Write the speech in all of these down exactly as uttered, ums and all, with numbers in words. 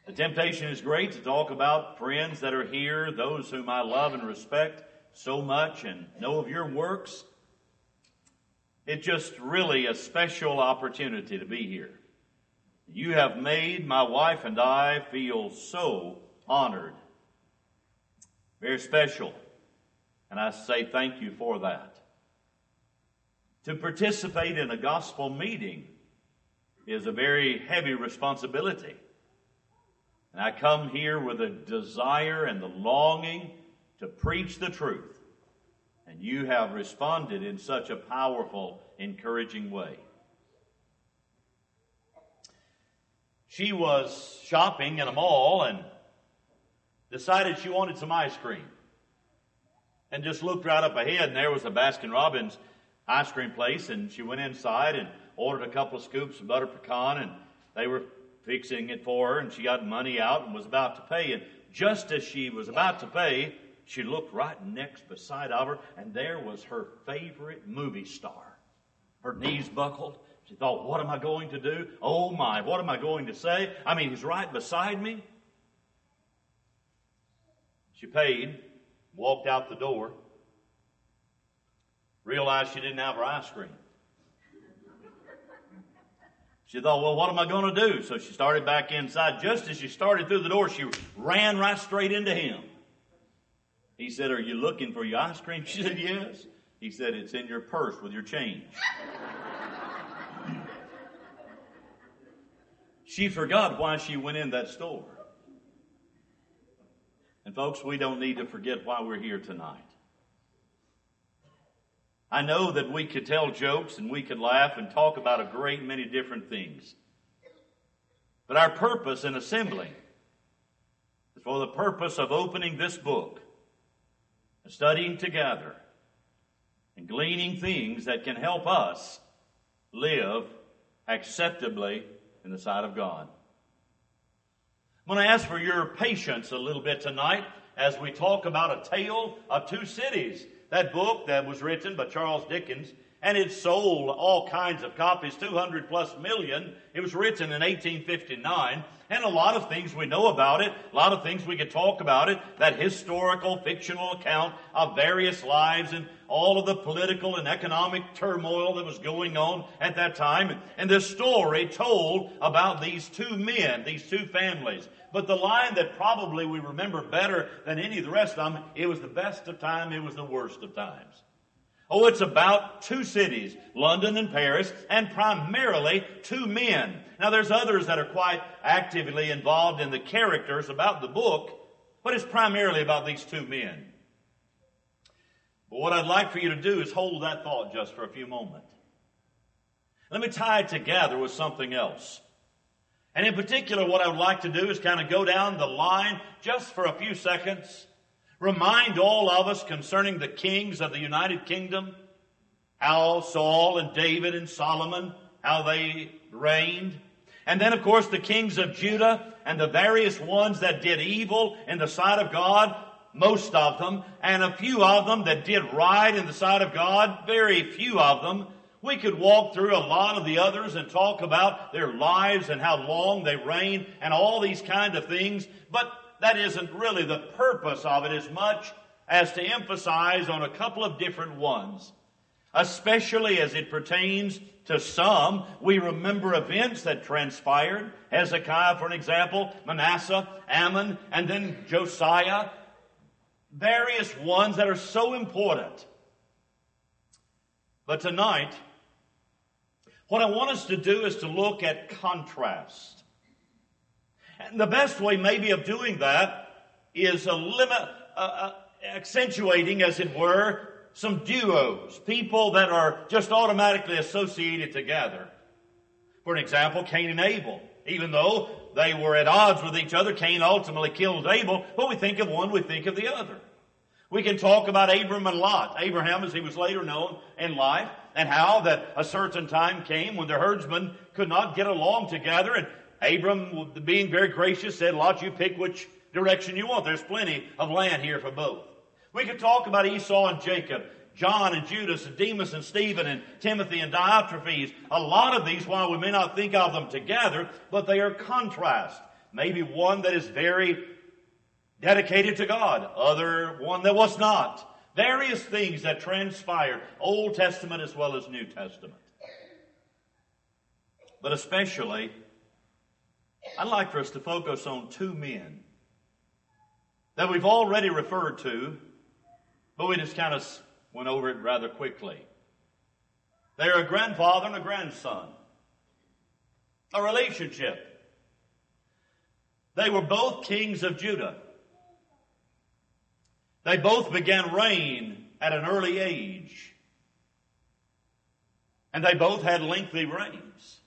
The temptation is great to talk about friends that are here, those whom I love and respect so much and know of your works. It's just really a special opportunity to be here. You have made my wife and I feel so honored. Very special. And I say thank you for that. To participate in a gospel meeting is a very heavy responsibility. And I come here with a desire and the longing to preach the truth. And you have responded in such a powerful, encouraging way. She was shopping in a mall and decided she wanted some ice cream. And just looked right up ahead, and there was a Baskin-Robbins ice cream place, and she went inside and ordered a couple of scoops of butter pecan, and they were fixing it for her, and she got money out and was about to pay. And just as she was about to pay, she looked right next beside of her, and there was her favorite movie star. Her knees buckled. She thought, what am I going to do? Oh my, what am I going to say? I mean, he's right beside me. She paid, walked out the door, realized she didn't have her ice cream. She thought, well, what am I going to do? So she started back inside. Just as she started through the door, she ran right straight into him. He said, are you looking for your ice cream? She said, yes. He said, it's in your purse with your change. She forgot why she went in that store. And folks, we don't need to forget why we're here tonight. I know that we could tell jokes and we could laugh and talk about a great many different things. But our purpose in assembling is for the purpose of opening this book, and studying together, and gleaning things that can help us live acceptably in the sight of God. I'm going to ask for your patience a little bit tonight as we talk about a tale of two cities. That book that was written by Charles Dickens, and it sold all kinds of copies, two hundred plus million. It was written in eighteen fifty-nine, and a lot of things we know about it, a lot of things we could talk about it, that historical, fictional account of various lives and all of the political and economic turmoil that was going on at that time. And this story told about these two men, these two families. But the line that probably we remember better than any of the rest of them, it was the best of time, it was the worst of times. Oh, it's about two cities, London and Paris, and primarily two men. Now, there's others that are quite actively involved in the characters about the book, but it's primarily about these two men. But what I'd like for you to do is hold that thought just for a few moments. Let me tie it together with something else. And in particular, what I would like to do is kind of go down the line just for a few seconds, remind all of us concerning the kings of the United Kingdom, how Saul and David and Solomon, how they reigned. And then, of course, the kings of Judah and the various ones that did evil in the sight of God, most of them, and a few of them that did right in the sight of God, very few of them. We could walk through a lot of the others and talk about their lives and how long they reigned and all these kind of things, but that isn't really the purpose of it as much as to emphasize on a couple of different ones, especially as it pertains to some. We remember events that transpired. Hezekiah, for an example, Manasseh, Ammon, and then Josiah. Various ones that are so important. But tonight, what I want us to do is to look at contrast. And the best way maybe of doing that is a limit, uh, uh, accentuating, as it were, some duos, people that are just automatically associated together. For an example, Cain and Abel. Even though they were at odds with each other, Cain ultimately killed Abel, but we think of one, we think of the other. We can talk about Abram and Lot. Abraham, as he was later known in life, and how that a certain time came when the herdsmen could not get along together, and Abram, being very gracious, said, Lot, you pick which direction you want. There's plenty of land here for both. We could talk about Esau and Jacob, John and Judas, and Demas and Stephen, and Timothy and Diotrephes. A lot of these, while we may not think of them together, but they are contrast. Maybe one that is very dedicated to God, other one that was not. Various things that transpired, Old Testament as well as New Testament. But especially, I'd like for us to focus on two men that we've already referred to, but we just kind of went over it rather quickly. They're a grandfather and a grandson. A relationship. They were both kings of Judah. They both began reign at an early age. And they both had lengthy reigns.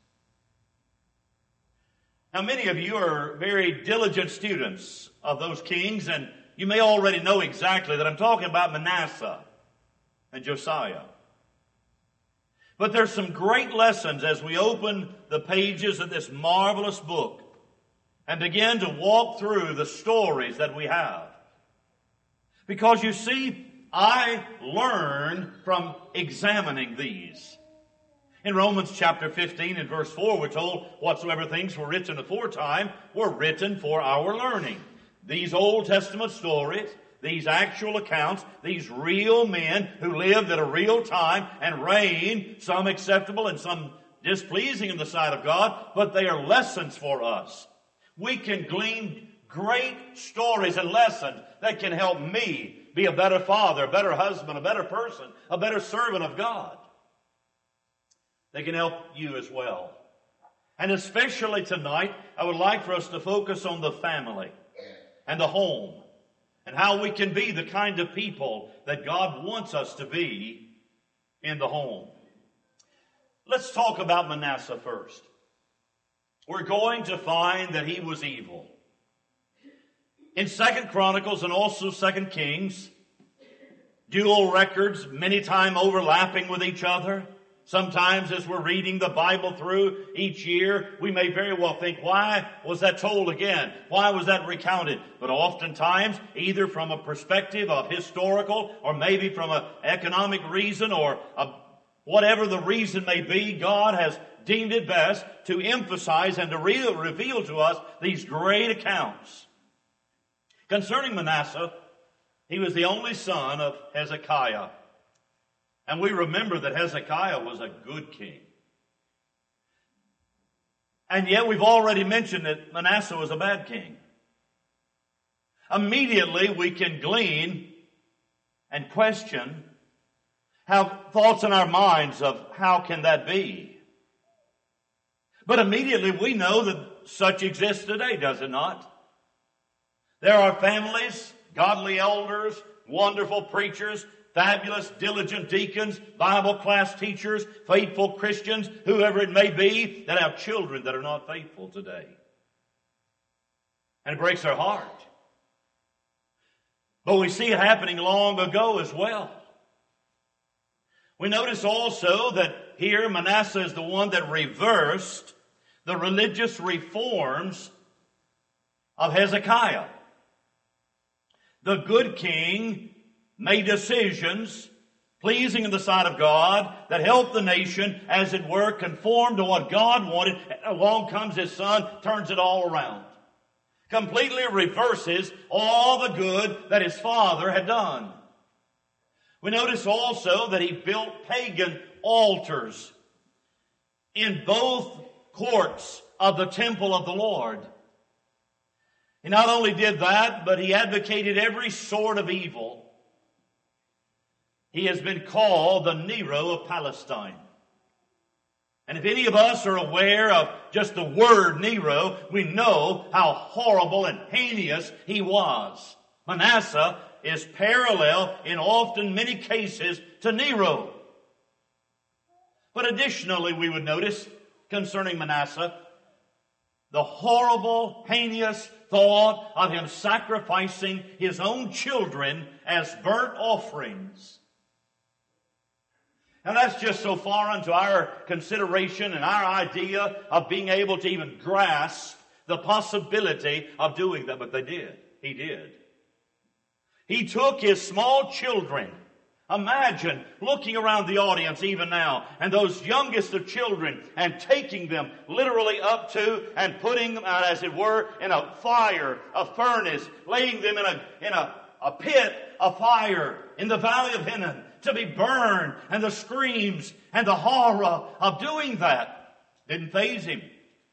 Now, many of you are very diligent students of those kings, and you may already know exactly that I'm talking about Manasseh and Josiah. But there's some great lessons as we open the pages of this marvelous book and begin to walk through the stories that we have. Because you see, I learn from examining these. In Romans chapter fifteen and verse four, we're told, whatsoever things were written aforetime were written for our learning. These Old Testament stories, these actual accounts, these real men who lived at a real time and reigned, some acceptable and some displeasing in the sight of God, but they are lessons for us. We can glean great stories and lessons that can help me be a better father, a better husband, a better person, a better servant of God. They can help you as well. And especially tonight, I would like for us to focus on the family and the home and how we can be the kind of people that God wants us to be in the home. Let's talk about Manasseh first. We're going to find that he was evil. In Second Chronicles and also Second Kings, dual records, many times overlapping with each other. Sometimes as we're reading the Bible through each year, we may very well think, why was that told again? Why was that recounted? But oftentimes, either from a perspective of historical or maybe from an economic reason or a, whatever the reason may be, God has deemed it best to emphasize and to re- reveal to us these great accounts. Concerning Manasseh, he was the only son of Hezekiah. And we remember that Hezekiah was a good king. And yet we've already mentioned that Manasseh was a bad king. Immediately we can glean and question, have thoughts in our minds of how can that be? But immediately we know that such exists today, does it not? There are families, godly elders, wonderful preachers, fabulous, diligent deacons, Bible class teachers, faithful Christians, whoever it may be, that have children that are not faithful today. And it breaks our heart. But we see it happening long ago as well. We notice also that here Manasseh is the one that reversed the religious reforms of Hezekiah. The good king made decisions pleasing in the sight of God that helped the nation, as it were, conform to what God wanted. And along comes his son, turns it all around. Completely reverses all the good that his father had done. We notice also that he built pagan altars in both courts of the temple of the Lord. He not only did that, but he advocated every sort of evil. He has been called the Nero of Palestine. And if any of us are aware of just the word Nero, we know how horrible and heinous he was. Manasseh is parallel in often many cases to Nero. But additionally, we would notice concerning Manasseh, the horrible, heinous thought of him sacrificing his own children as burnt offerings. And that's just so far into our consideration and our idea of being able to even grasp the possibility of doing that. But they did. He did. He took his small children Imagine looking around the audience even now, and those youngest of children, and taking them literally up to and putting them out, as it were, in a fire, a furnace, laying them in a in a, a pit of fire in the valley of Hinnom to be burned, and the screams and the horror of doing that didn't faze him.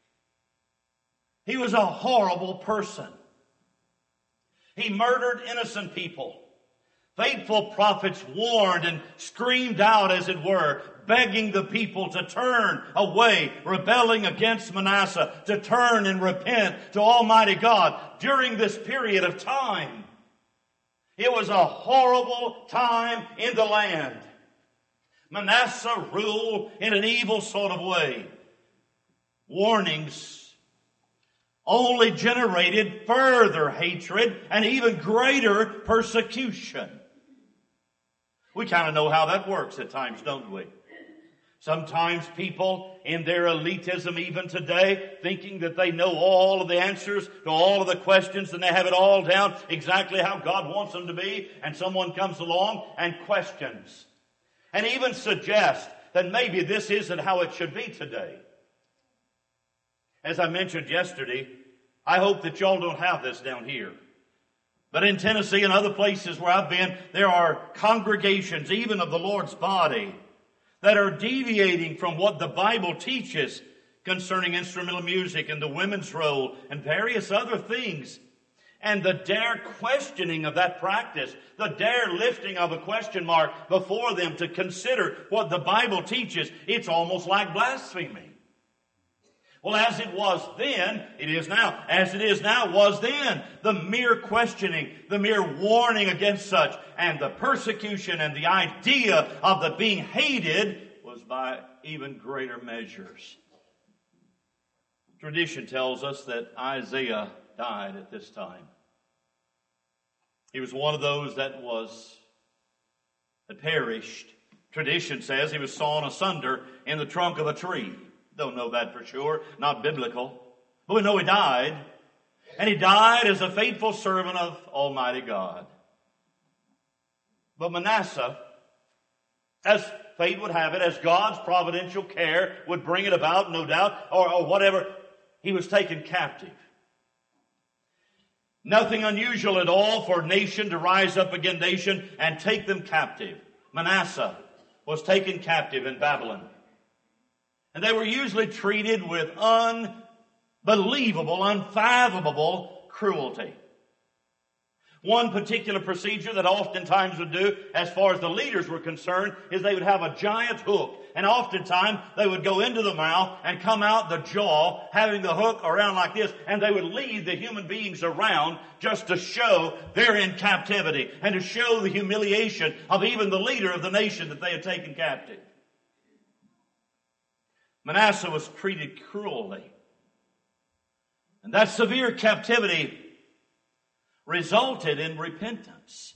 He was a horrible person. He murdered innocent people. Faithful prophets warned and screamed out, as it were, begging the people to turn away, rebelling against Manasseh, to turn and repent to Almighty God during this period of time. It was a horrible time in the land. Manasseh ruled in an evil sort of way. Warnings only generated further hatred and even greater persecution. We kind of know how that works at times, don't we? Sometimes people in their elitism even today, thinking that they know all of the answers to all of the questions and they have it all down exactly how God wants them to be, and someone comes along and questions and even suggests that maybe this isn't how it should be today. As I mentioned yesterday, I hope that y'all don't have this down here. But in Tennessee and other places where I've been, there are congregations, even of the Lord's body, that are deviating from what the Bible teaches concerning instrumental music and the women's role and various other things. And the dare questioning of that practice, the dare lifting of a question mark before them to consider what the Bible teaches, it's almost like blasphemy. Well, as it was then, it is now. As it is now, was then. The mere questioning, the mere warning against such, and the persecution and the idea of the being hated was by even greater measures. Tradition tells us that Isaiah died at this time. He was one of those that was, that perished. Tradition says he was sawn asunder in the trunk of a tree. Don't know that for sure, not biblical. But we know he died. And he died as a faithful servant of Almighty God. But Manasseh, as fate would have it, as God's providential care would bring it about, no doubt, or, or whatever, he was taken captive. Nothing unusual at all for nation to rise up against nation and take them captive. Manasseh was taken captive in Babylon. And they were usually treated with unbelievable, unfathomable cruelty. One particular procedure that oftentimes would do, as far as the leaders were concerned, is they would have a giant hook. And oftentimes they would go into the mouth and come out the jaw, having the hook around like this, and they would lead the human beings around just to show they're in captivity and to show the humiliation of even the leader of the nation that they had taken captive. Manasseh was treated cruelly. And that severe captivity resulted in repentance.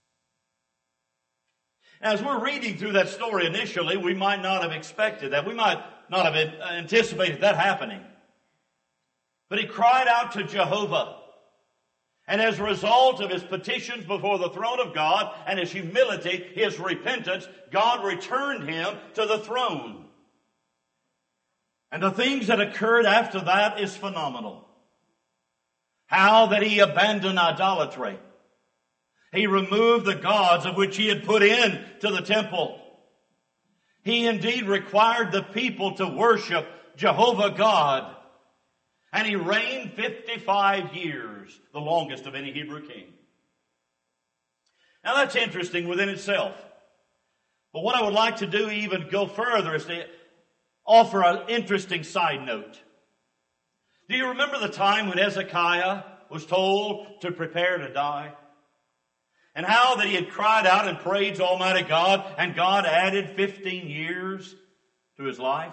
As we're reading through that story initially, we might not have expected that. We might not have anticipated that happening. But he cried out to Jehovah. And as a result of his petitions before the throne of God and his humility, his repentance, God returned him to the throne. And the things that occurred after that is phenomenal. How that he abandoned idolatry. He removed the gods of which he had put in to the temple. He indeed required the people to worship Jehovah God. And he reigned fifty-five years, the longest of any Hebrew king. Now that's interesting within itself. But what I would like to do, even go further, is to offer an interesting side note. Do you remember the time when Hezekiah was told to prepare to die? And how that he had cried out and prayed to Almighty God, and God added fifteen years to his life?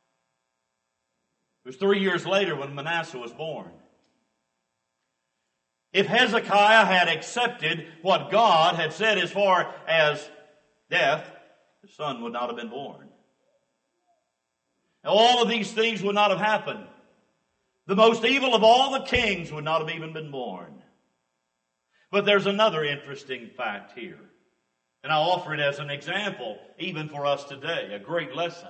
It was three years later when Manasseh was born. If Hezekiah had accepted what God had said as far as death, his son would not have been born. All of these things would not have happened. The most evil of all the kings would not have even been born. But there's another interesting fact here And I offer it as an example, even for us today, a great lesson.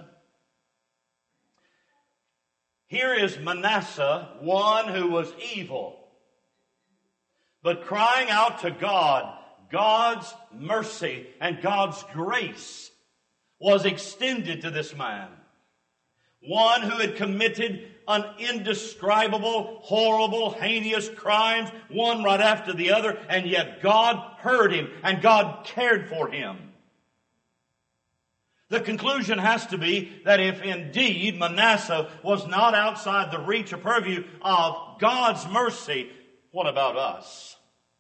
Here is Manasseh, one who was evil, but crying out to God. God's mercy and God's grace was extended to this man. One who had committed an indescribable, horrible, heinous crimes, one right after the other, and yet God heard him and God cared for him. The conclusion has to be that if indeed Manasseh was not outside the reach or purview of God's mercy, what about us?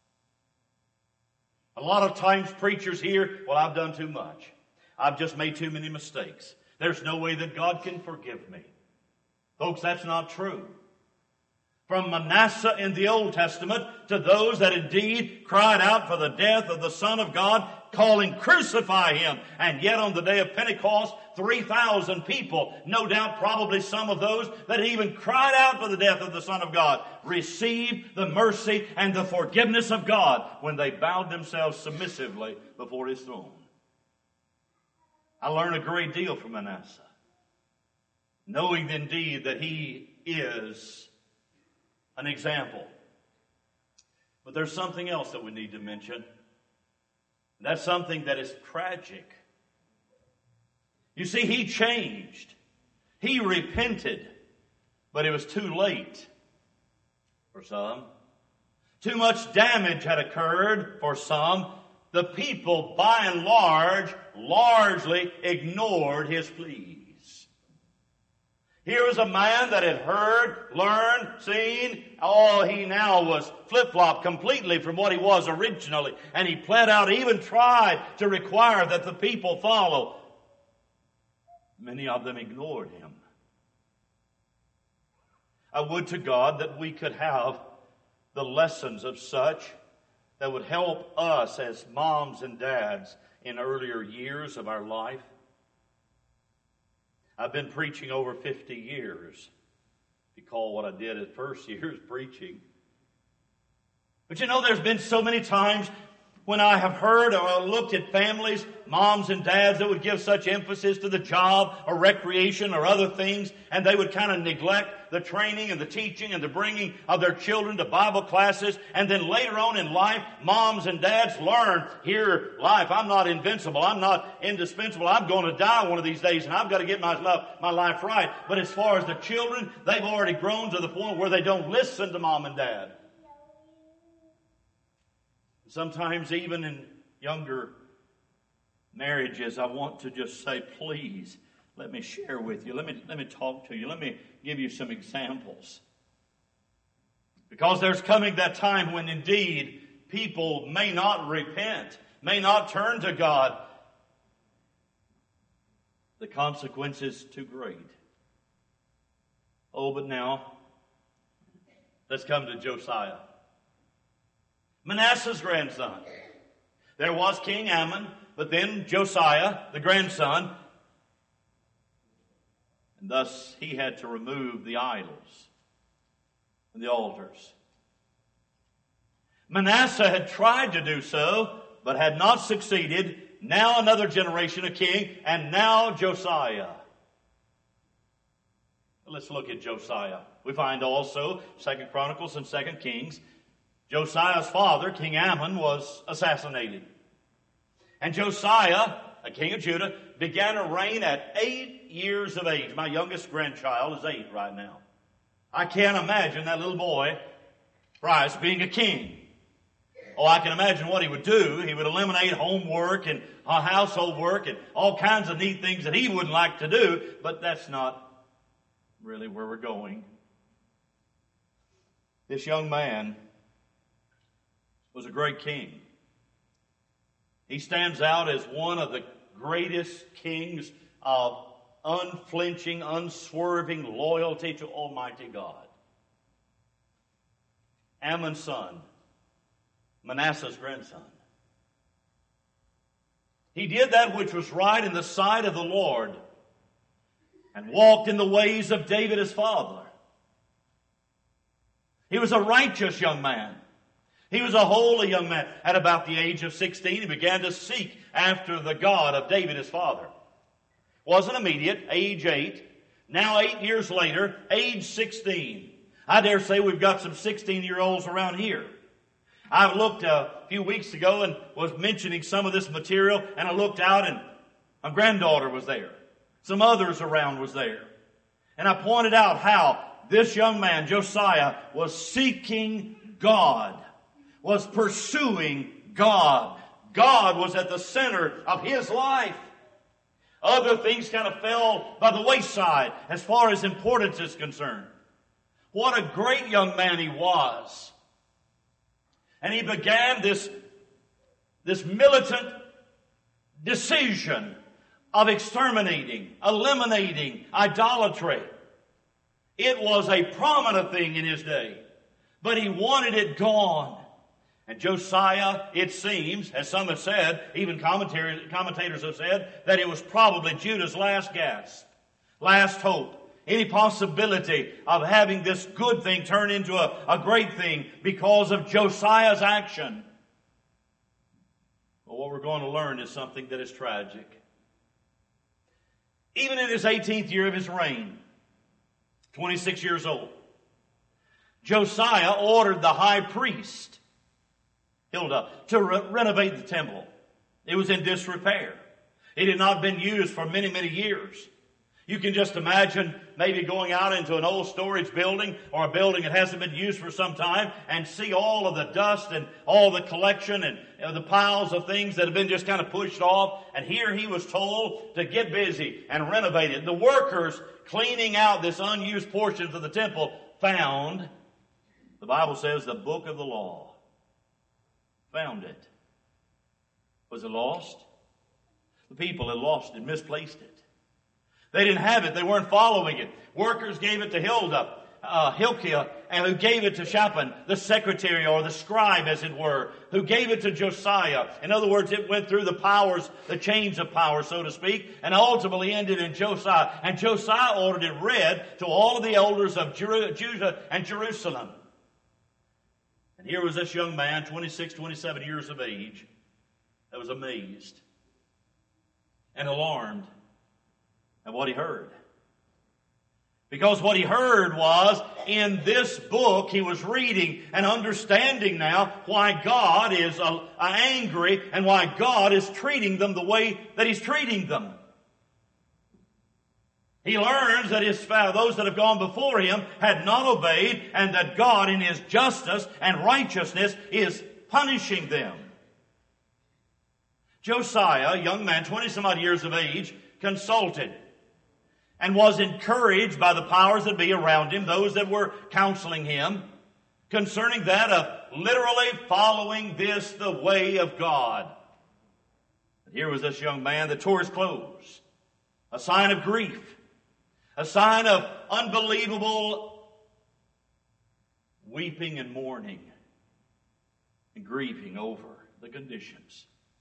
A lot of times preachers hear, well, I've done too much. I've just made too many mistakes. There's no way that God can forgive me. Folks, that's not true. From Manasseh in the Old Testament to those that indeed cried out for the death of the Son of God, calling, crucify him. And yet on the day of Pentecost, three thousand people, no doubt probably some of those that even cried out for the death of the Son of God, received the mercy and the forgiveness of God when they bowed themselves submissively before his throne. I learned a great deal from Manasseh, knowing indeed that he is an example. But there's something else that we need to mention. That's something that is tragic. You see, he changed. He repented. But it was too late for some. Too much damage had occurred for some. The people, by and large, largely ignored his pleas. Here was a man that had heard, learned, seen. Oh, he now was flip-flopped completely from what he was originally. And he pled out, even tried to require that the people follow. Many of them ignored him. I would to God that we could have the lessons of such that would help us as moms and dads in earlier years of our life. I've been preaching over fifty years. If you call what I did at first years preaching. But you know, there's been so many times when I have heard or looked at families, moms and dads that would give such emphasis to the job or recreation or other things, and they would kind of neglect the training and the teaching and the bringing of their children to Bible classes. And then later on in life, moms and dads learn, here, life, I'm not invincible. I'm not indispensable. I'm going to die one of these days, and I've got to get my, love, my life right. But as far as the children, they've already grown to the point where they don't listen to mom and dad. Sometimes even in younger marriages, I want to just say, please, let me share with you. Let me, let me talk to you. Let me give you some examples. Because there's coming that time when indeed people may not repent, may not turn to God. The consequence is too great. Oh, but now, let's come to Josiah. Manasseh's grandson. There was King Ammon, but then Josiah, the grandson, and thus he had to remove the idols and the altars. Manasseh had tried to do so, but had not succeeded. Now another generation of king, and now Josiah. Let's look at Josiah. We find also Second Chronicles and Second Kings. Josiah's father, King Ammon, was assassinated. And Josiah, a king of Judah, began to reign at eight years of age. My youngest grandchild is eight right now. I can't imagine that little boy, Bryce, being a king. Oh, I can imagine what he would do. He would eliminate homework and household work and all kinds of neat things that he wouldn't like to do, but that's not really where we're going. This young man was a great king. He stands out as one of the greatest kings of unflinching, unswerving loyalty to Almighty God. Ammon's son, Manasseh's grandson. He did that which was right in the sight of the Lord and walked in the ways of David his father. He was a righteous young man. He was a holy young man. At about the age of sixteen, he began to seek after the God of David, his father. Wasn't immediate, age eight. Now eight years later, age sixteen. I dare say we've got some sixteen-year-olds around here. I looked a few weeks ago and was mentioning some of this material, and I looked out and my granddaughter was there. Some others around was there. And I pointed out how this young man, Josiah, was seeking God, was pursuing God. God was at the center of his life. Other things kind of fell by the wayside as far as importance is concerned. What a great young man he was. And he began this, this militant decision of exterminating, eliminating idolatry. It was a prominent thing in his day, but he wanted it gone. And Josiah, it seems, as some have said, even commentators, commentators have said, that it was probably Judah's last gasp, last hope. Any possibility of having this good thing turn into a, a great thing because of Josiah's action. Well, what we're going to learn is something that is tragic. Even in his eighteenth year of his reign, twenty-six years old, Josiah ordered the high priest, Hilda, to re- renovate the temple. It was in disrepair. It had not been used for many, many years. You can just imagine maybe going out into an old storage building or a building that hasn't been used for some time and see all of the dust and all the collection and you know, the piles of things that have been just kind of pushed off. And here he was told to get busy and renovate it. The workers cleaning out this unused portions of the temple found, the Bible says, the book of the law. Found it. Was it lost? The people had lost it, misplaced it. They didn't have it. They weren't following it. Workers gave it to Hilda, uh, Hilkiah, and who gave it to Shaphan, the secretary or the scribe, as it were, who gave it to Josiah. In other words, it went through the powers, the chains of power, so to speak, and ultimately ended in Josiah. And Josiah ordered it read to all of the elders of Judah and Jerusalem. And here was this young man, twenty-six, twenty-seven years of age, that was amazed and alarmed at what he heard. Because what he heard was, in this book he was reading and understanding now why God is uh, angry and why God is treating them the way that he's treating them. He learns that his those that have gone before him had not obeyed, and that God in his justice and righteousness is punishing them. Josiah, a young man, twenty-some odd years of age, consulted and was encouraged by the powers that be around him, those that were counseling him, concerning that of literally following this the way of God. And here was this young man that tore his clothes, a sign of grief, a sign of unbelievable weeping and mourning and grieving over the conditions.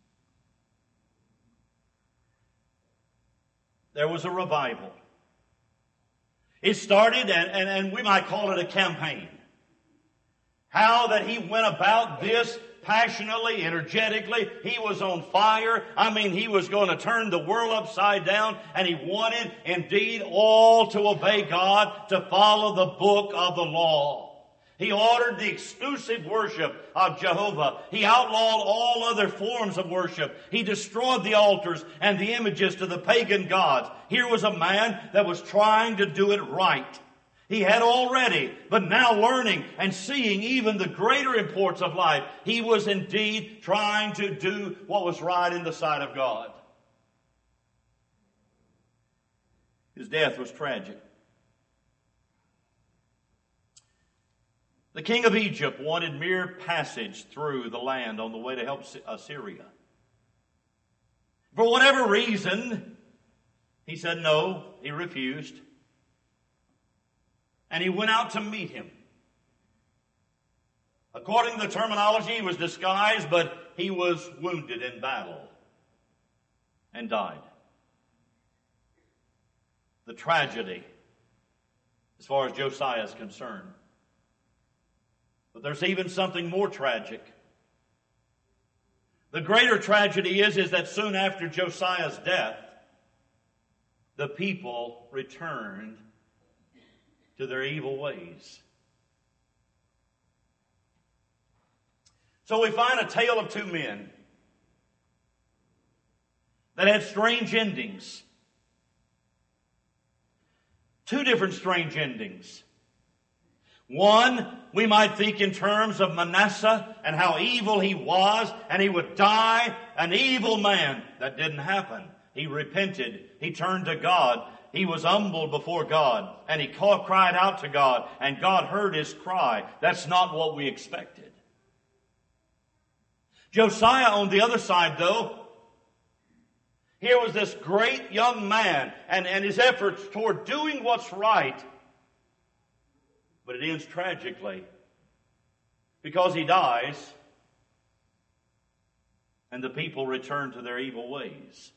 There was a revival. It started, and, and, and we might call it a campaign. How that he went about this passionately, energetically. He was on fire. I mean, he was going to turn the world upside down, and he wanted, indeed, all to obey God, to follow the book of the law. He ordered the exclusive worship of Jehovah. He outlawed all other forms of worship. He destroyed the altars and the images to the pagan gods. Here was a man that was trying to do it right. He had already, but now learning and seeing even the greater importance of life, he was indeed trying to do what was right in the sight of God. His death was tragic. The king of Egypt wanted mere passage through the land on the way to help Assyria. For whatever reason, he said no, he refused. And he went out to meet him. According to the terminology, he was disguised, but he was wounded in battle and died. The tragedy, as far as Josiah is concerned, But there's even something more tragic. The greater tragedy is, is that soon after Josiah's death, the people returned to their evil ways. So we find a tale of two men that had strange endings. Two different strange endings. One, we might think in terms of Manasseh and how evil he was, and he would die an evil man. That didn't happen. He repented. He turned to God. He was humbled before God, and he called, cried out to God, and God heard his cry. That's not what we expected. Josiah, on the other side, though, here was this great young man, and, and his efforts toward doing what's right. But it ends tragically because he dies and the people return to their evil ways.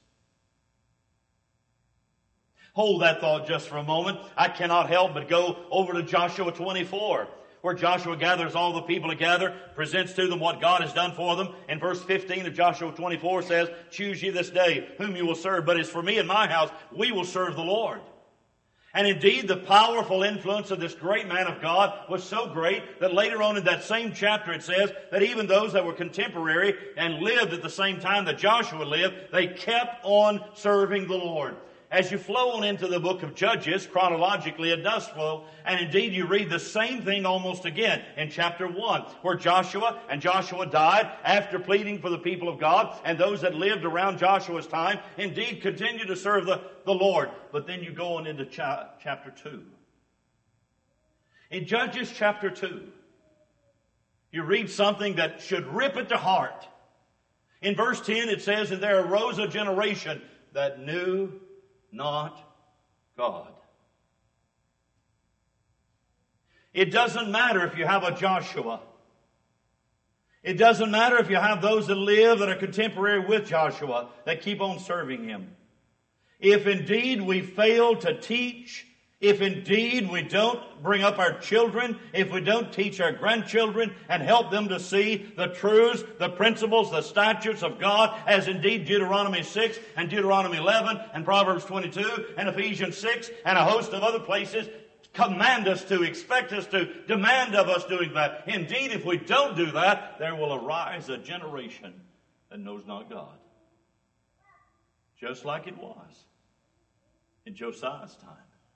Hold that thought just for a moment. I cannot help but go over to Joshua twenty-four, where Joshua gathers all the people together, presents to them what God has done for them. And verse fifteen of Joshua twenty-four says, "Choose ye this day whom you will serve, but as for me and my house, we will serve the Lord." And indeed, the powerful influence of this great man of God was so great that later on in that same chapter it says that even those that were contemporary and lived at the same time that Joshua lived, they kept on serving the Lord. As you flow on into the book of Judges, chronologically it does flow, and indeed you read the same thing almost again in chapter one, where Joshua, and Joshua died after pleading for the people of God, and those that lived around Joshua's time indeed continued to serve the, the Lord. But then you go on into cha- chapter two. In Judges chapter two, you read something that should rip at the heart. In verse ten it says, "And there arose a generation that knew not God." It doesn't matter if you have a Joshua. It doesn't matter if you have those that live that are contemporary with Joshua that keep on serving him. If indeed we fail to teach, if indeed we don't bring up our children, if we don't teach our grandchildren and help them to see the truths, the principles, the statutes of God, as indeed Deuteronomy six and Deuteronomy eleven and Proverbs twenty-two and Ephesians six and a host of other places command us to, expect us to, demand of us doing that. Indeed, if we don't do that, there will arise a generation that knows not God. Just like it was in Josiah's time.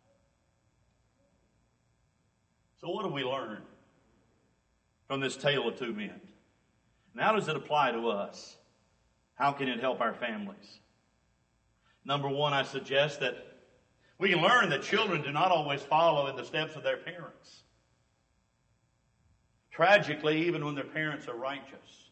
So what do we learn from this tale of two men? And how does it apply to us? How can it help our families? Number one, I suggest that we can learn that children do not always follow in the steps of their parents. Tragically, even when their parents are righteous.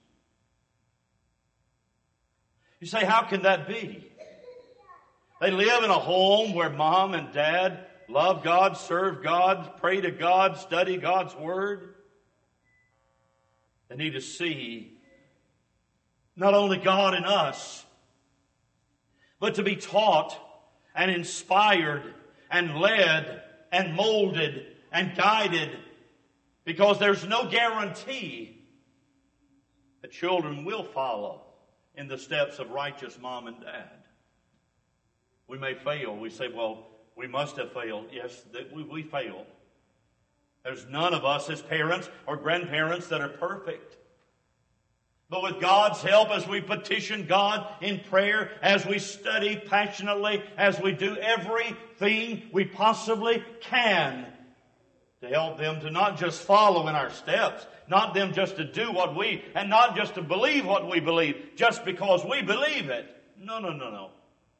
You say, how can that be? They live in a home where mom and dad love God, serve God, pray to God, study God's Word. They need to see not only God in us, but to be taught and inspired and led and molded and guided, because there's no guarantee that children will follow in the steps of righteous mom and dad. We may fail. We say, well, we must have failed. Yes, we, we failed. There's none of us as parents or grandparents that are perfect. But with God's help, as we petition God in prayer, as we study passionately, as we do everything we possibly can to help them to not just follow in our steps, not them just to do what we, and not just to believe what we believe, just because we believe it. No, no, no, no.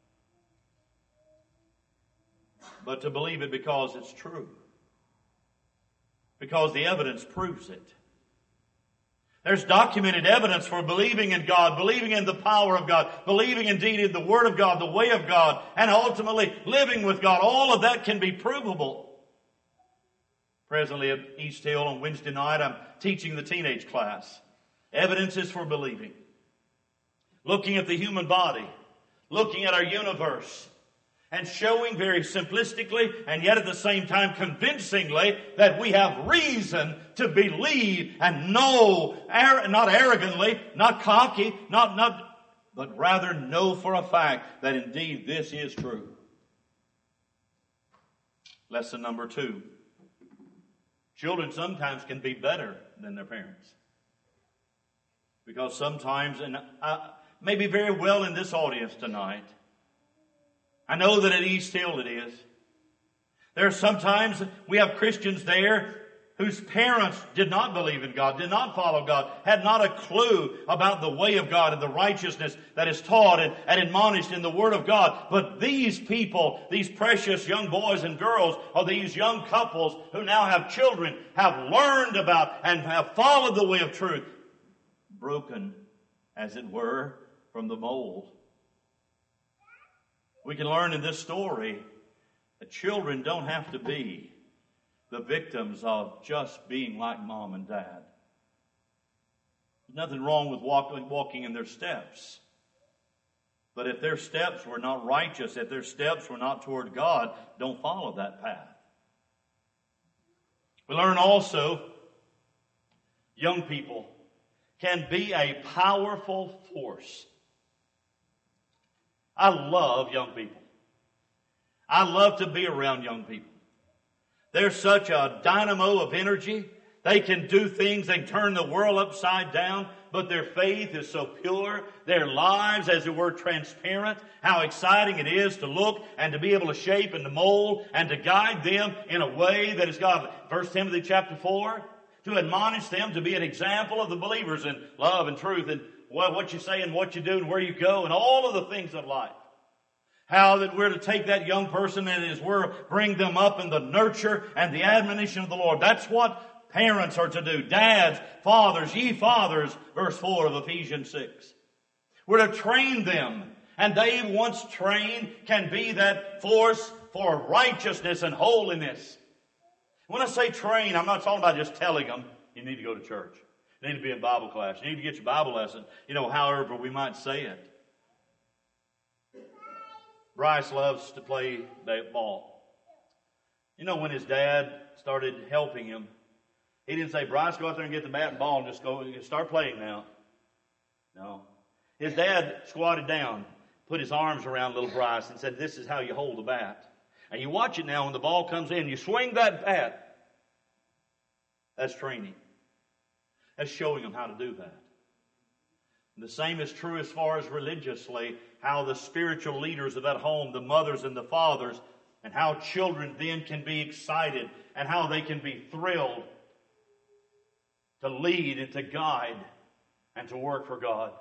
But to believe it because it's true. Because the evidence proves it. There's documented evidence for believing in God, believing in the power of God, believing indeed in the Word of God, the way of God, and ultimately living with God. All of that can be provable. Presently at East Hill on Wednesday night, I'm teaching the teenage class. Evidences for believing. Looking at the human body. Looking at our universe. and showing very simplistically and yet at the same time convincingly that we have reason to believe and know, not arrogantly, not cocky, not, not, but rather know for a fact that indeed this is true. Lesson number two. Children sometimes can be better than their parents. Because sometimes, and I, maybe very well in this audience tonight, I know that at East Hill it is. There are sometimes we have Christians there whose parents did not believe in God, did not follow God, had not a clue about the way of God and the righteousness that is taught and, and admonished in the Word of God. But these people, these precious young boys and girls, or these young couples who now have children, have learned about and have followed the way of truth, broken, as it were, from the mold. We can learn in this story that children don't have to be the victims of just being like mom and dad. There's nothing wrong with walking, walking in their steps. But if their steps were not righteous, if their steps were not toward God, don't follow that path. We learn also young people can be a powerful force. I love young people. I love to be around young people. They're such a dynamo of energy. They can do things, they can turn the world upside down, but their faith is so pure. Their lives, as it were, transparent. How exciting it is to look and to be able to shape and to mold and to guide them in a way that is godly. First Timothy chapter four, to admonish them to be an example of the believers in love and truth and what you say and what you do and where you go and all of the things of life. How that we're to take that young person and as we're bring them up in the nurture and the admonition of the Lord. That's what parents are to do. Dads, fathers, ye fathers, verse four of Ephesians six. We're to train them. And they, once trained, can be that force for righteousness and holiness. When I say train, I'm not talking about just telling them, you need to go to church. You need to be in Bible class. You need to get your Bible lesson. You know, however we might say it. Bryce loves to play ball. You know, when his dad started helping him, he didn't say, Bryce, go out there and get the bat and ball and just go start playing now. No. His dad squatted down, put his arms around little Bryce and said, this is how you hold the bat. And you watch it now when the ball comes in, you swing that bat. That's training. That's showing them how to do that. And the same is true as far as religiously, how the spiritual leaders of that home, the mothers and the fathers, and how children then can be excited and how they can be thrilled to lead and to guide and to work for God.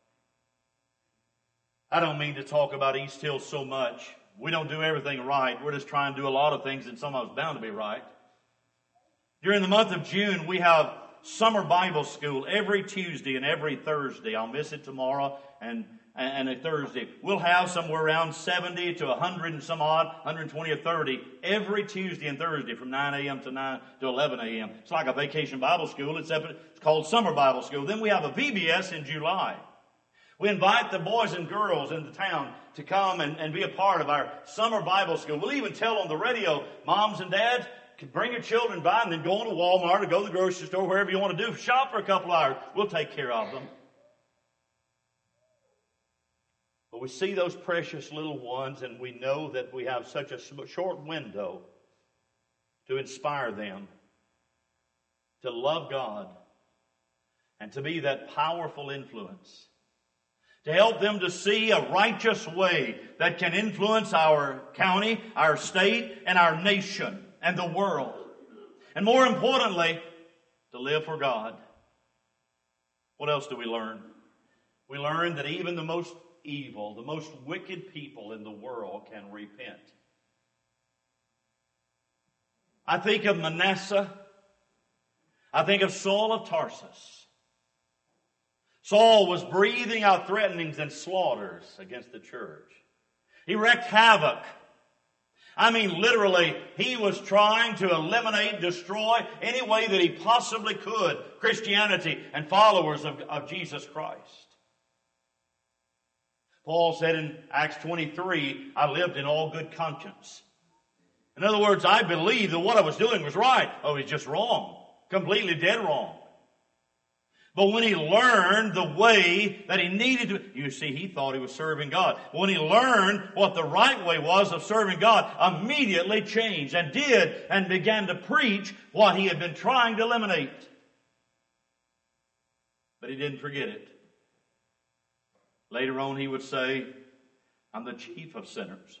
I don't mean to talk about East Hill so much. We don't do everything right. We're just trying to do a lot of things and some of it's bound to be right. During the month of June, we have summer Bible school every Tuesday and every Thursday. I'll miss it tomorrow and, and a Thursday. We'll have somewhere around seventy to one hundred and some odd, one hundred twenty or thirty every Tuesday and Thursday from nine a.m. to nine to eleven a.m. It's like a vacation Bible school, except it's called summer Bible school. Then we have a V B S in July. We invite the boys and girls in the town to come and, and be a part of our summer Bible school. We'll even tell on the radio, moms and dads, can bring your children by and then go into Walmart or go to the grocery store, wherever you want to do. Shop for a couple hours. We'll take care of them. But we see those precious little ones and we know that we have such a short window to inspire them to love God and to be that powerful influence. To help them to see a righteous way that can influence our county, our state, and our nation. And the world. And more importantly, to live for God. What else do we learn? We learn that even the most evil, the most wicked people in the world can repent. I think of Manasseh. I think of Saul of Tarsus. Saul was breathing out threatenings and slaughters against the church. He wreaked havoc. I mean, literally, he was trying to eliminate, destroy, any way that he possibly could, Christianity and followers of, of Jesus Christ. Paul said in Acts twenty-three, I lived in all good conscience. In other words, I believed that what I was doing was right. Oh, it's just wrong. Completely dead wrong. But when he learned the way that he needed to, you see, he thought he was serving God. But when he learned what the right way was of serving God, immediately changed and did and began to preach what he had been trying to eliminate. But he didn't forget it. Later on he would say, I'm the chief of sinners.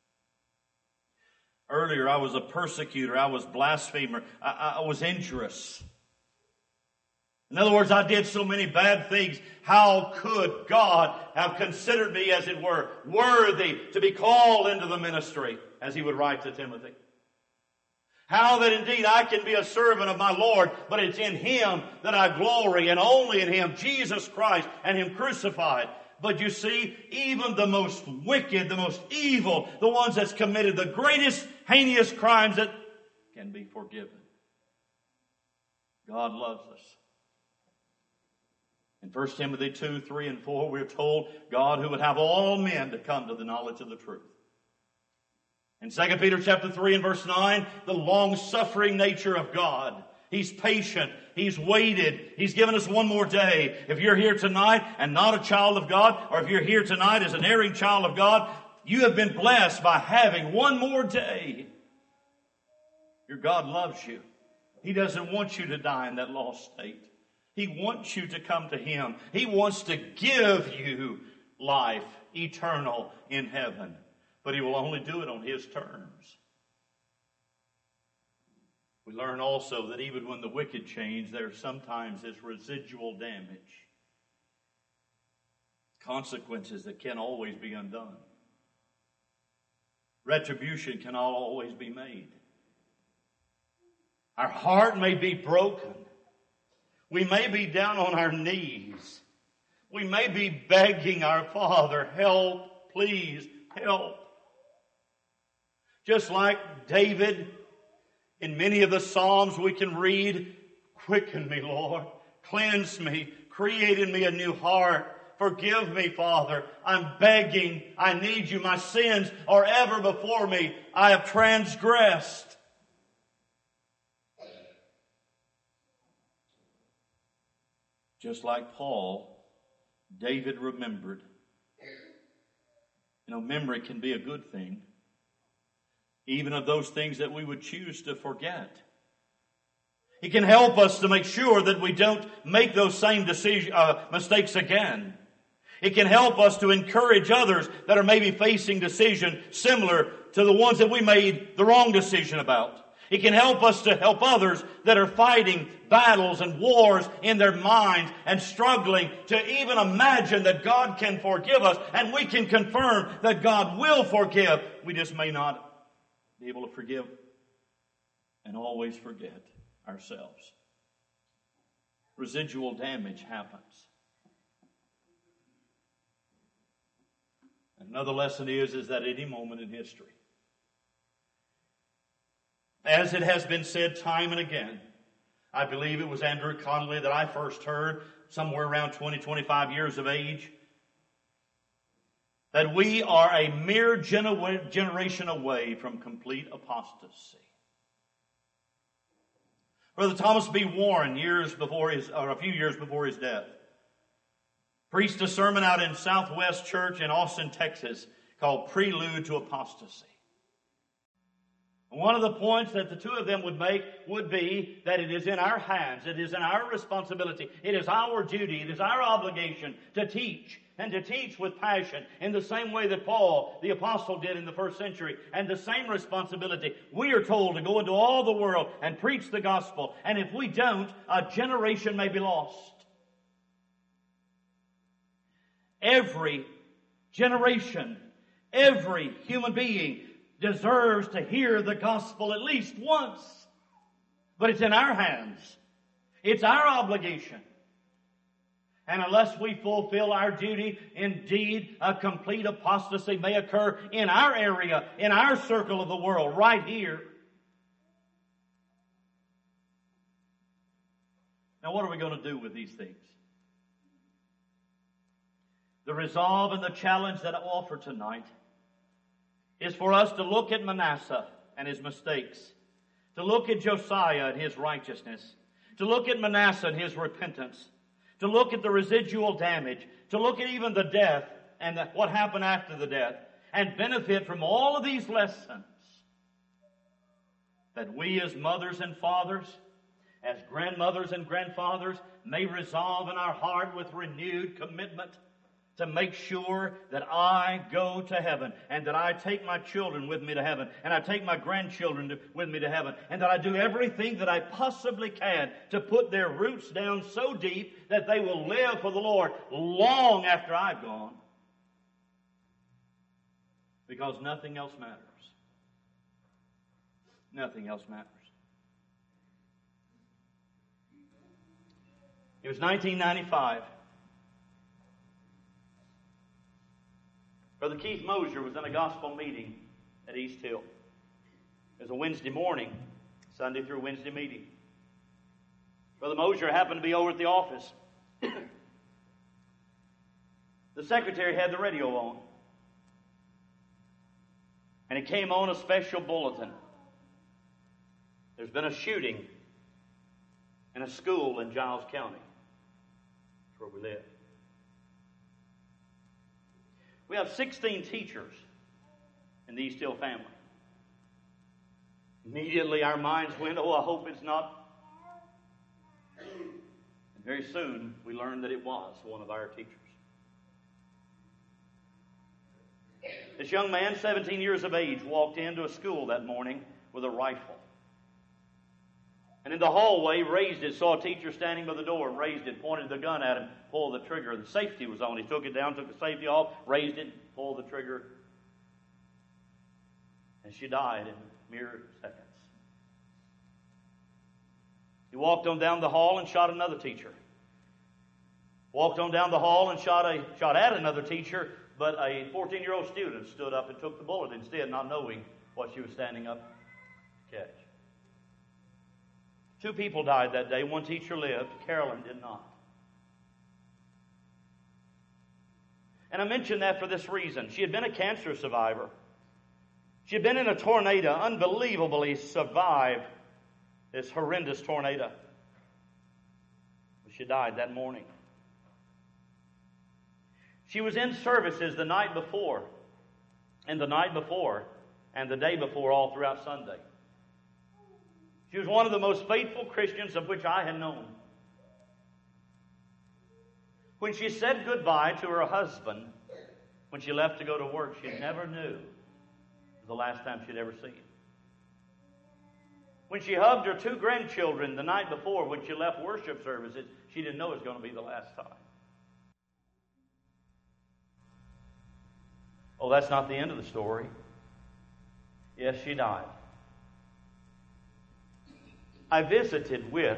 Earlier I was a persecutor, I was blasphemer, I, I was injurious. In other words, I did so many bad things. How could God have considered me, as it were, worthy to be called into the ministry, as he would write to Timothy? How that indeed I can be a servant of my Lord, but it's in Him that I glory, and only in Him, Jesus Christ, and Him crucified. But you see, even the most wicked, the most evil, the ones that's committed the greatest heinous crimes that can be forgiven. God loves us. In First Timothy two, three, and four, we're told God who would have all men to come to the knowledge of the truth. In Second Peter chapter three and verse nine, the long-suffering nature of God. He's patient. He's waited. He's given us one more day. If you're here tonight and not a child of God, or if you're here tonight as an erring child of God, you have been blessed by having one more day. Your God loves you. He doesn't want you to die in that lost state. He wants you to come to Him. He wants to give you life eternal in heaven. But He will only do it on His terms. We learn also that even when the wicked change, there sometimes is residual damage. Consequences that can't always be undone. Retribution cannot always be made. Our heart may be broken. We may be down on our knees. We may be begging our Father, help, please, help. Just like David, in many of the Psalms we can read, quicken me, Lord, cleanse me, create in me a new heart. Forgive me, Father. I'm begging. I need you. My sins are ever before me. I have transgressed. Just like Paul, David remembered. You know, memory can be a good thing. Even of those things that we would choose to forget. It can help us to make sure that we don't make those same decision, uh, mistakes again. It can help us to encourage others that are maybe facing decision similar to the ones that we made the wrong decision about. It can help us to help others that are fighting battles and wars in their minds and struggling to even imagine that God can forgive us, and we can confirm that God will forgive. We just may not be able to forgive and always forget ourselves. Residual damage happens. Another lesson is, is that at any moment in history, as it has been said time and again, I believe it was Andrew Connolly that I first heard somewhere around twenty, twenty-five years of age, that we are a mere gener- generation away from complete apostasy. Brother Thomas B. Warren, years before his, or a few years before his death, preached a sermon out in Southwest Church in Austin, Texas, called Prelude to Apostasy. One of the points that the two of them would make would be that it is in our hands, it is in our responsibility, it is our duty, it is our obligation to teach, and to teach with passion in the same way that Paul, the apostle, did in the first century, and the same responsibility. We are told to go into all the world and preach the gospel, and if we don't, a generation may be lost. Every generation, every human being deserves to hear the gospel at least once. But it's in our hands. It's our obligation. And unless we fulfill our duty, indeed, a complete apostasy may occur in our area, in our circle of the world, right here. Now, what are we going to do with these things? The resolve and the challenge that I offer tonight is for us to look at Manasseh and his mistakes, to look at Josiah and his righteousness, to look at Manasseh and his repentance, to look at the residual damage, to look at even the death and the, what happened after the death, and benefit from all of these lessons that we as mothers and fathers, as grandmothers and grandfathers, may resolve in our heart with renewed commitment to make sure that I go to heaven, and that I take my children with me to heaven, and I take my grandchildren to, with me to heaven, and that I do everything that I possibly can to put their roots down so deep that they will live for the Lord long after I've gone. Because nothing else matters. Nothing else matters. It was nineteen ninety-five. Brother Keith Mosier was in a gospel meeting at East Hill. It was a Wednesday morning, Sunday through Wednesday meeting. Brother Mosier happened to be over at the office. The secretary had the radio on. And it came on a special bulletin. There's been a shooting in a school in Giles County. That's where we live. We have sixteen teachers in the East Hill family. Immediately our minds went, oh, I hope it's not. And very soon we learned that it was one of our teachers. This young man, seventeen years of age, walked into a school that morning with a rifle. And in the hallway, raised it, saw a teacher standing by the door, raised it, pointed the gun at him, pulled the trigger. The safety was on. He took it down, took the safety off, raised it, pulled the trigger. And she died in mere seconds. He walked on down the hall and shot another teacher. Walked on down the hall and shot a shot at another teacher, but a fourteen-year-old student stood up and took the bullet instead, not knowing what she was standing up to catch. Two people died that day. One teacher lived. Carolyn did not. And I mention that for this reason. She had been a cancer survivor. She had been in a tornado, unbelievably survived this horrendous tornado. She died that morning. She was in services the night before, and the night before, and the day before, all throughout Sunday. She was one of the most faithful Christians of which I had known. When she said goodbye to her husband, when she left to go to work, she never knew the last time she'd ever seen him. When she hugged her two grandchildren the night before, when she left worship services, she didn't know it was going to be the last time. Oh, that's not the end of the story. Yes, she died. I visited with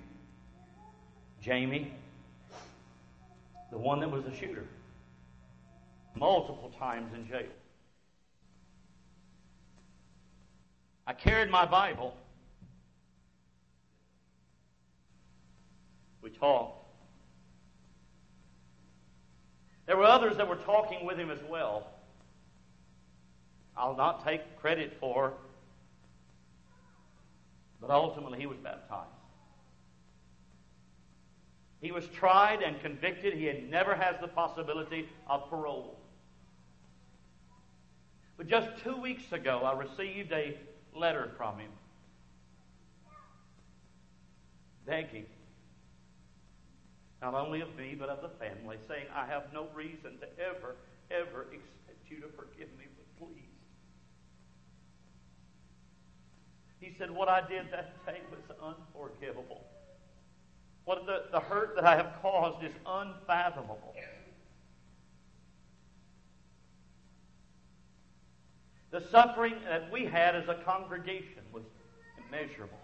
Jamie, the one that was the shooter, multiple times in jail. I carried my Bible. We talked. There were others that were talking with him as well. I'll not take credit for, but ultimately he was baptized. He was tried and convicted. He had never has the possibility of parole. But just two weeks ago, I received a letter from him begging, not only of me, but of the family, saying, I have no reason to ever, ever expect you to forgive me, but please. He said, what I did that day was unforgivable. What the, the hurt that I have caused is unfathomable. The suffering that we had as a congregation was immeasurable.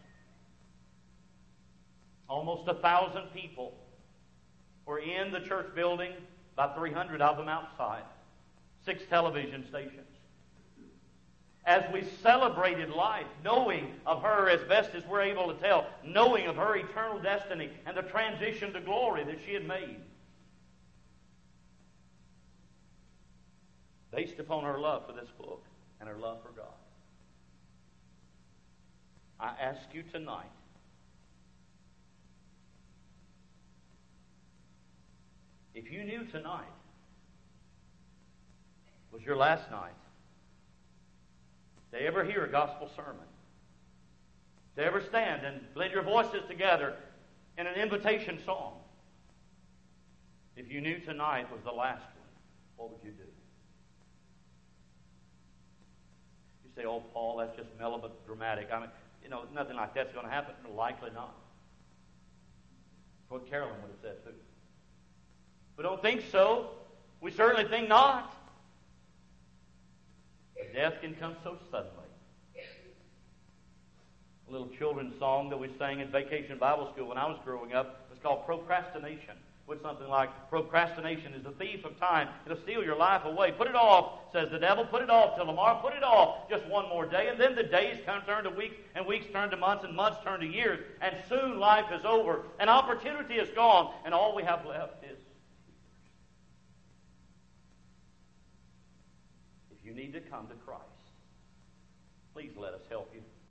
Almost a thousand people were in the church building, about three hundred of them outside. Six television stations. As we celebrated life, knowing of her as best as we're able to tell, knowing of her eternal destiny and the transition to glory that she had made. based upon her love for this book and her love for God. I ask you tonight, if you knew tonight was your last night to ever hear a gospel sermon, to ever stand and blend your voices together in an invitation song, if you knew tonight was the last one, what would you do? You say, oh, Paul, that's just melodramatic. I mean, you know, nothing like that's going to happen. Likely not. That's what Carolyn would have said, too. We don't think so. We certainly think not. But death can come so suddenly. A little children's song that we sang in Vacation Bible School when I was growing up was called Procrastination. With something like, procrastination is the thief of time. It'll steal your life away. Put it off, says the devil. Put it off till tomorrow. Put it off just one more day. And then the days come, turn to weeks, and weeks turn to months, and months turn to years. And soon life is over. And opportunity is gone. And all we have left is... If you need to come to Christ, please let us help you.